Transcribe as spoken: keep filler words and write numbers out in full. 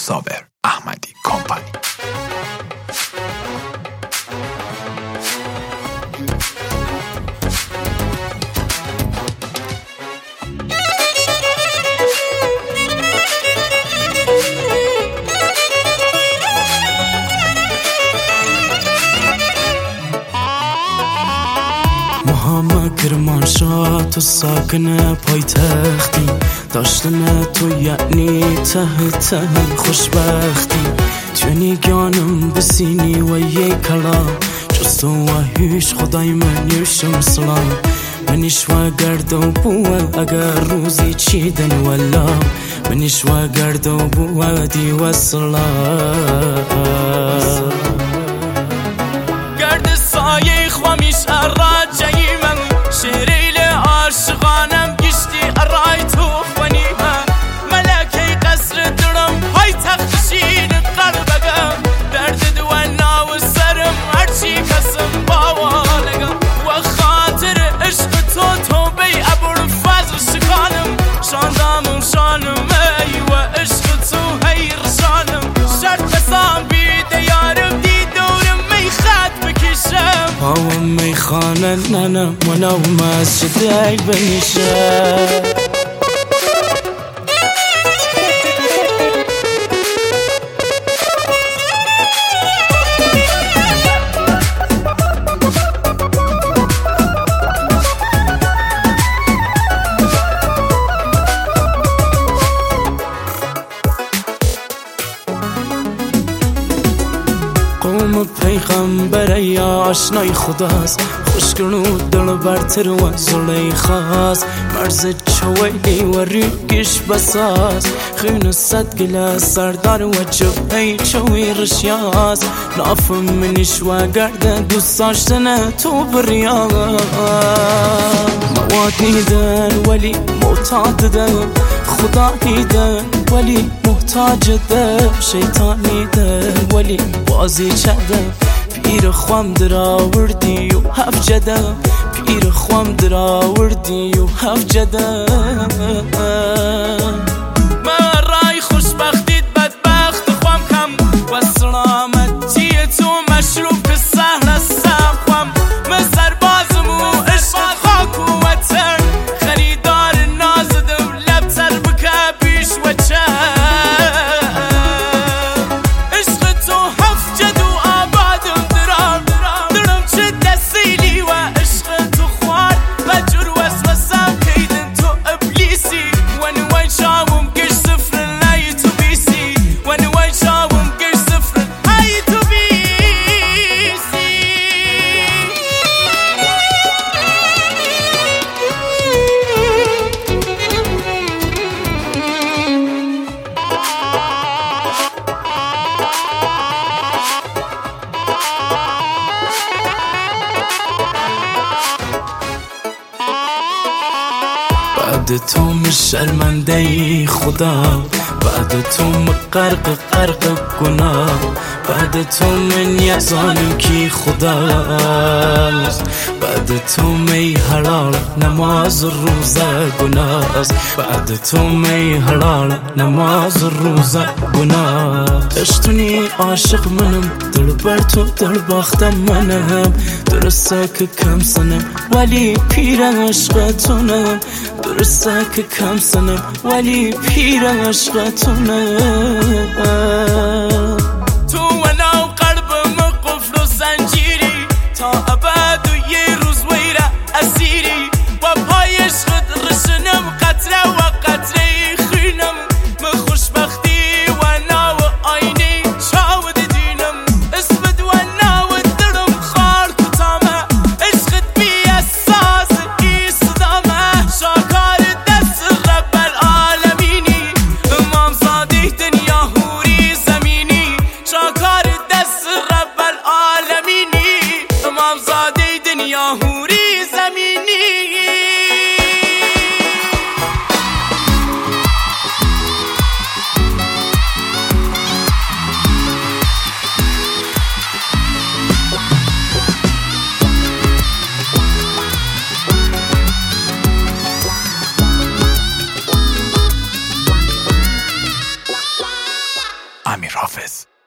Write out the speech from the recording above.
صابر احمدی کمپانی. محمد کرمانشاه تو ساکن پایتختی، داشتن تو یعنی ته ته خوشبختی. جنی گانم بسینی و یک کلام، جز تو و هیچ خدای من یوشم سلام. منیش و گرد و بو اگر روزی چیدن ولا، منیش و گرد و بو دی و سلام. گرد سایه خوامیش اراجعی من، شریل عاشقانم گشتی ارای تو خونیمه. ملکه قصر درم های تخشین قلبگم، درد دوانا و سرم هرچی کسم باوالگم. و خاطر عشق تو تو بی ابوالفضل شکانم، شاندام و شانم ای و عشق تو هی رشانم. شرط بسام بیده یارم دی دورم می خط بکشم، پاوم می خانه ننم و نو مسجد ای بنشم. قوم پیغمبر یا آشنای خداست، خوشگلو دل برتر و زلیخاست. مرز چویلی و ریگش بساز، خون صد گلاس سردار و جبهی چوی رشیاست. نافم منیش و گرد دوست داشتن تو بریاز. مواد نیدن ولی معتاد دم، خدا نیدن ولی محتاج دم. شیطان نیدن ولی بازی چدم، پیر خوام در آوردی و هف جدم. پیر خوام در آوردی و هف جدم. من رای خوشبختیت بدبخت خوام کم، و سلامتی تو مشروب که سهل هستم خوام. من سربازم و عشق خاک و وطن، خریدار نازدم لبتر بکه پیش و چند. بعد تو من شرمنده ای خدا، بعد تو من غرق غرق گناه. بعد تو من یزانم کی خداست، بعد تو می حلال نماز روزه گناست. بعد تو می حلال نماز روزه گناه. عشقتونی عاشق منم، دل بر تو دل باختم منم. درسته که کم سنم ولی پیر عشقتونم، درسته که کم سنم ولی پیر عشقتونم. تو و نو قلبم قفل و زنجیری، تا ابد و یه روز ویره اسیری. و پای عشقت رشنم قطره و قطره خینم. من خوشبختی و نو آینه شاود دینم. اسمت و نو دلم خار کتامه، عشقت بی اساس ایستدامه. شاکار دست رب العالمینی، امام صادق دنیا امیر حافظ.